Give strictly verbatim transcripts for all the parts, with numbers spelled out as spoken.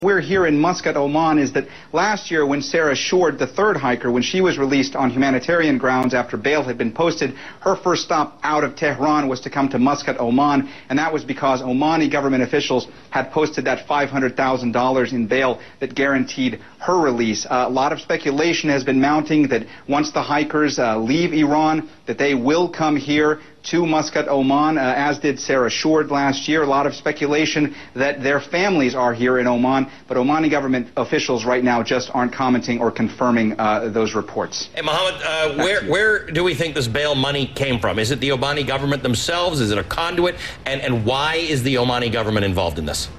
We're here in Muscat, Oman, is that last year when Sarah Shourd, the third hiker, when she was released on humanitarian grounds after bail had been posted, her first stop out of Tehran was to come to Muscat, Oman, and that was because Omani government officials had posted that five hundred thousand dollars in bail that guaranteed her release. Uh, a lot of speculation has been mounting that once the hikers uh, leave Iran, that they will come here to Muscat, Oman, uh, as did Sarah Shourd last year. A lot of speculation that their families are here in Oman, but Omani government officials right now just aren't commenting or confirming uh, those reports. Hey, Mohammed, uh, where, where do we think this bail money came from? Is it the Omani government themselves? Is it a conduit? And, and why is the Omani government involved in this?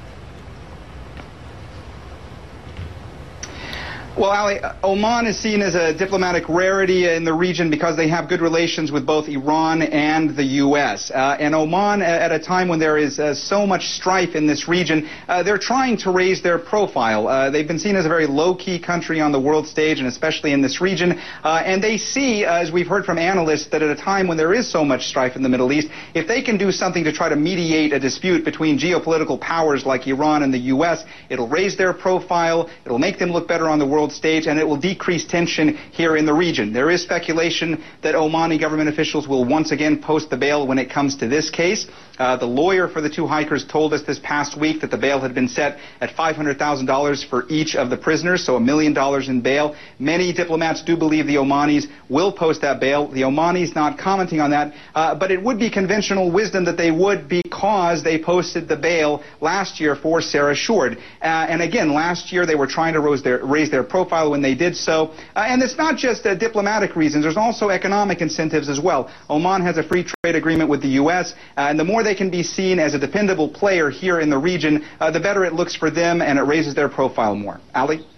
Well, Ali, Oman is seen as a diplomatic rarity in the region because they have good relations with both Iran and the U S Uh, and Oman, at a time when there is uh, so much strife in this region, uh, they're trying to raise their profile. Uh, they've been seen as a very low-key country on the world stage, and especially in this region. Uh, and they see, uh, as we've heard from analysts, that at a time when there is so much strife in the Middle East, if they can do something to try to mediate a dispute between geopolitical powers like Iran and the U S, it'll raise their profile, it'll make them look better on the world stage, and it will decrease tension here in the region. There is speculation that Omani government officials will once again post the bail when it comes to this case. Uh, the lawyer for the two hikers told us this past week that the bail had been set at five hundred thousand dollars for each of the prisoners, so a million dollars in bail. Many diplomats do believe the Omanis will post that bail. The Omanis not commenting on that, uh, but it would be conventional wisdom that they would, because they posted the bail last year for Sarah Shourd. Uh, and again, last year they were trying to raise their, raise their profile when they did so. Uh, and it's not just uh, diplomatic reasons. There's also economic incentives as well. Oman has a free trade agreement with the U S, uh, and the more they can be seen as a dependable player here in the region, uh, the better it looks for them, and it raises their profile more. Ali?